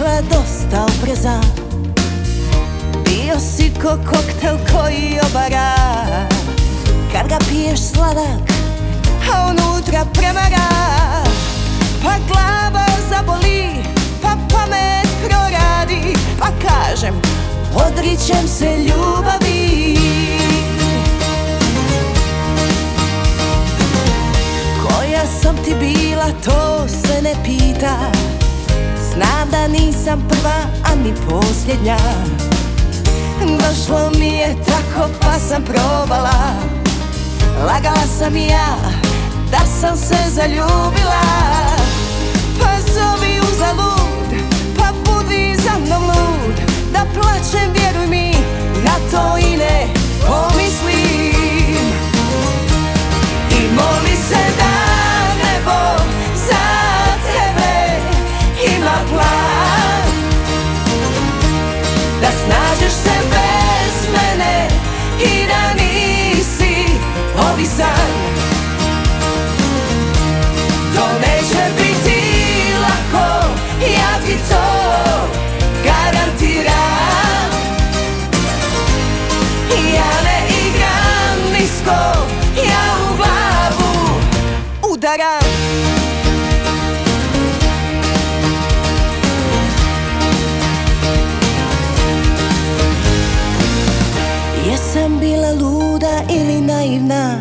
rekla dosta opreza. Bio si ko koktel koji obara. Kad ga piješ sladak, a unutra premara. Pa glava zaboli, pa pamet proradi. Pa kažem, odričem se ljubavi. Koja sam ti bila, to se ne pita. Znam da nisam prva, a ni posljednja. Došlo mi je tako pa sam probala. Lagala sam i ja da sam se zaljubila. Pa zovi uzalud, pa budi za mnom lud. Da plačem, vjeruj mi, na to i ne pomislim. I moli se da nebo za tebe ima plan. Da snađeš se bez mene i da nisi ovisan. To neće biti lako, ja ti to garantiram. Ja ne igram nisko, ja u glavu udaram. Jesam bila luda ili naivna,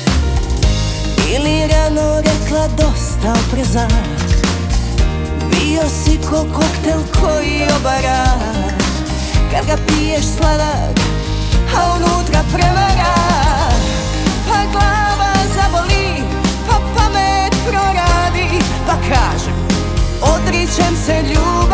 ili rano rekla dosta opreza. Bio si ko koktel koji obara. Kad ga piješ sladak, a unutra prevara. Pa glava zaboli, pa pamet proradi. Pa kažem, odričem se ljubavi.